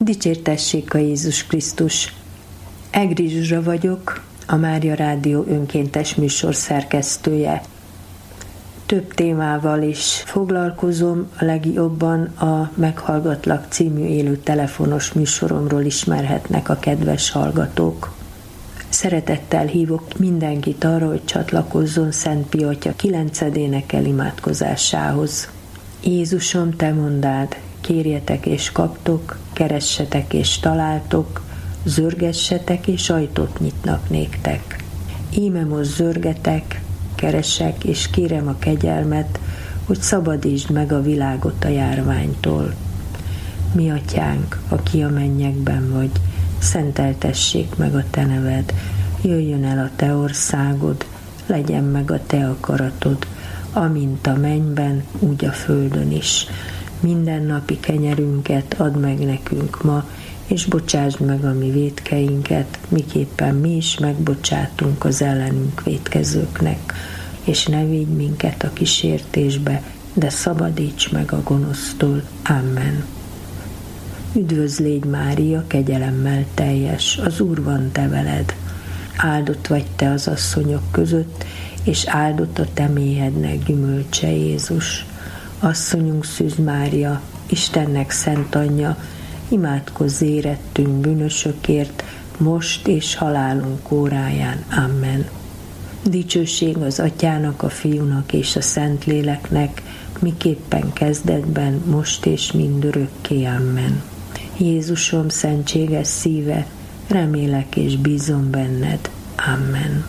Dicsértessék a Jézus Krisztus! Egri Zsuzsa vagyok, a Mária Rádió önkéntes műsor szerkesztője. Több témával is foglalkozom, a legjobban a Meghallgatlak című élő telefonos műsoromról ismerhetnek a kedves hallgatók. Szeretettel hívok mindenkit arra, hogy csatlakozzon Szent Pia Atya 9. énekel imádkozásához. Jézusom, te mondád, kérjetek és kaptok, keressetek és találtok, zörgessetek és ajtót nyitnak néktek. Íme most zörgetek, keresek és kérem a kegyelmet, hogy szabadítsd meg a világot a járványtól. Mi atyánk, aki a mennyekben vagy, szenteltessék meg a te neved, jöjjön el a te országod, legyen meg a te akaratod, amint a mennyben, úgy a földön is. Mindennapi kenyerünket add meg nekünk ma, és bocsásd meg a mi vétkeinket, miképpen mi is megbocsátunk az ellenünk vétkezőknek, és ne vigy minket a kísértésbe, de szabadíts meg a gonosztól. Amen. Üdvözl légy Mária, kegyelemmel teljes, az Úr van te veled. Áldott vagy te az asszonyok között, és áldott a te méhednek gyümölcse Jézus. Asszonyunk Szűz Mária, Istennek szent anyja, imádkozz érettünk bűnösökért, most és halálunk óráján. Amen. Dicsőség az Atyának, a Fiúnak és a Szentléleknek, miképpen kezdetben, most és mindörökké. Amen. Jézusom, szentséges szíve, remélek és bízom benned. Amen.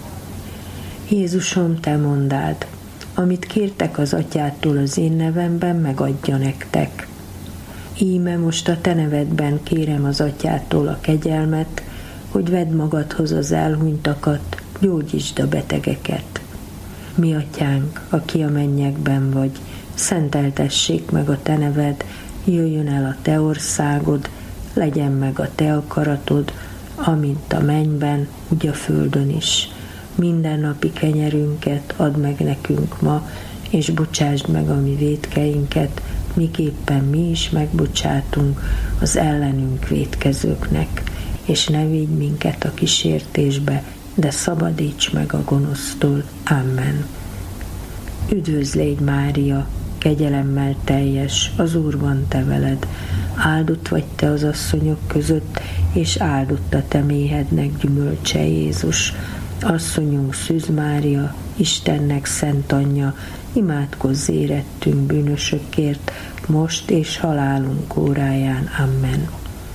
Jézusom, te mondád, amit kértek az Atyától az én nevemben, megadja nektek. Íme most a te nevedben kérem az Atyától a kegyelmet, hogy vedd magadhoz az elhunytakat, gyógyítsd a betegeket. Mi atyánk, aki a mennyekben vagy, szenteltessék meg a te neved, jöjjön el a te országod, legyen meg a te akaratod, amint a mennyben, úgy a földön is. Mindennapi kenyerünket add meg nekünk ma, és bocsásd meg a mi vétkeinket, miképpen mi is megbocsátunk az ellenünk vétkezőknek, és ne vigy minket a kísértésbe, de szabadíts meg a gonosztól. Amen. Üdvözl légy Mária, kegyelemmel teljes, az Úr van te veled. Áldott vagy te az asszonyok között, és áldott a te méhednek gyümölcse Jézus. Asszonyunk Szűz Mária, Istennek szent anyja, imádkozz érettünk bűnösökért, most és halálunk óráján. Amen.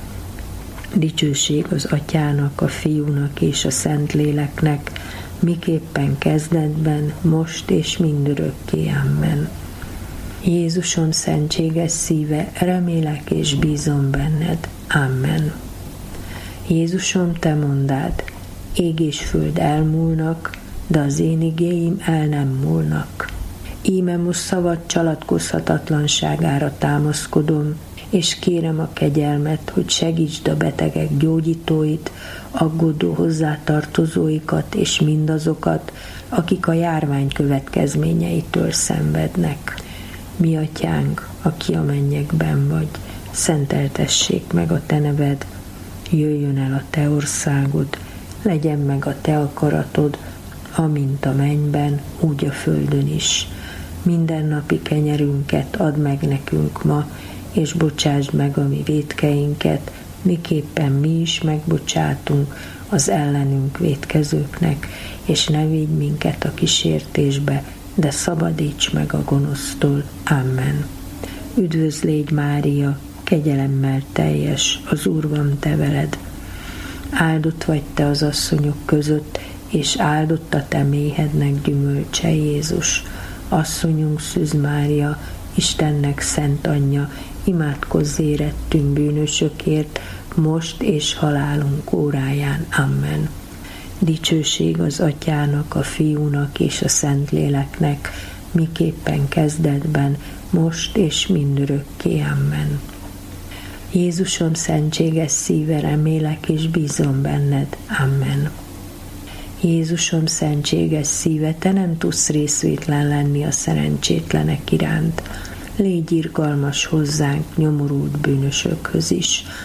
Dicsőség az Atyának, a Fiúnak és a Szentléleknek, miképpen kezdetben, most és mindörökké. Amen. Jézusom, szentséges szíve, remélek és bízom benned. Amen. Jézusom, te mondád, ég és föld elmúlnak, de az én igéim el nem múlnak. Íme most szavad csalatkozhatatlanságára támaszkodom, és kérem a kegyelmet, hogy segítsd a betegek gyógyítóit, aggódó hozzátartozóikat és mindazokat, akik a járvány következményeitől szenvednek. Mi atyánk, aki a mennyekben vagy, szenteltessék meg a te neved, jöjjön el a te országod, legyen meg a te akaratod, amint a mennyben, úgy a földön is. Mindennapi kenyerünket add meg nekünk ma, és bocsásd meg a mi vétkeinket, miképpen mi is megbocsátunk az ellenünk vétkezőknek, és ne vigy minket a kísértésbe, de szabadíts meg a gonosztól. Amen. Üdvözl légy Mária, kegyelemmel teljes, az Úr van te veled. Áldott vagy te az asszonyok között, és áldott a te méhednek gyümölcse Jézus. Asszonyunk Szűz Mária, Istennek szent anyja, imádkozz érettünk bűnösökért, most és halálunk óráján. Amen. Dicsőség az Atyának, a Fiúnak és a Szentléleknek, miképpen kezdetben, most és mindörökké. Amen. Jézusom, szentséges szíve, remélek és bízom benned. Amen. Jézusom, szentséges szíve, te nem tudsz részvétlen lenni a szerencsétlenek iránt. Légy irgalmas hozzánk, nyomorult bűnösökhöz is.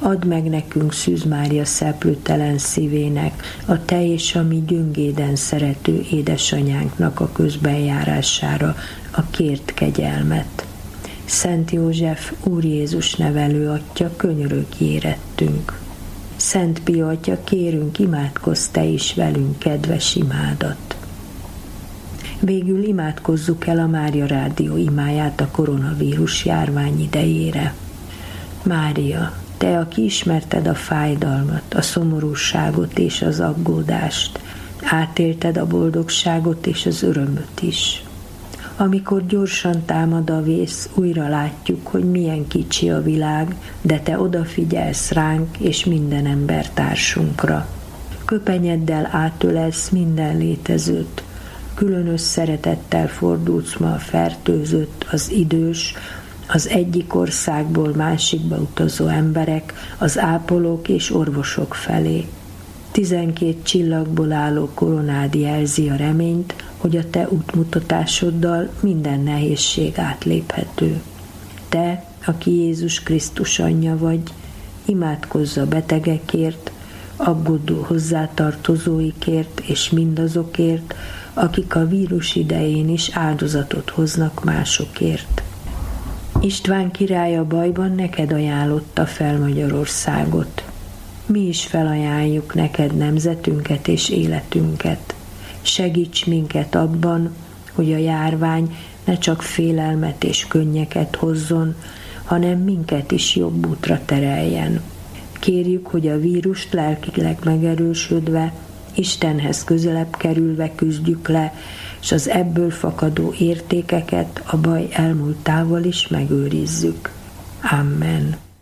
Add meg nekünk Szűz Mária szeplőtelen szívének, a te és a mi gyöngéden szerető édesanyánknak a közbenjárására a kért kegyelmet. Szent József, Úr Jézus nevelő atya, könyörögj érettünk. Szent Pia atya, kérünk, imádkozz te is velünk kedves imádat. Végül imádkozzuk el a Mária Rádió imáját a koronavírus járvány idejére. Mária, te, aki ismerted a fájdalmat, a szomorúságot és az aggódást, átélted a boldogságot és az örömöt is. Amikor gyorsan támad a vész, újra látjuk, hogy milyen kicsi a világ, de te odafigyelsz ránk és minden embertársunkra. Köpenyeddel átölelsz minden létezőt, különös szeretettel fordulsz ma a fertőzött, az idős, az egyik országból másikba utazó emberek, az ápolók és orvosok felé. 12 csillagból álló koronád jelzi a reményt, hogy a te útmutatásoddal minden nehézség átléphető. Te, aki Jézus Krisztus anyja vagy, imádkozz a betegekért, aggódó hozzátartozóikért és mindazokért, akik a vírus idején is áldozatot hoznak másokért. István király a bajban neked ajánlotta fel Magyarországot. Mi is felajánljuk neked nemzetünket és életünket. Segíts minket abban, hogy a járvány ne csak félelmet és könnyeket hozzon, hanem minket is jobb útra tereljen. Kérjük, hogy a vírust lelkileg megerősödve, Istenhez közelebb kerülve küzdjük le, és az ebből fakadó értékeket a baj elmúltával is megőrizzük. Amen.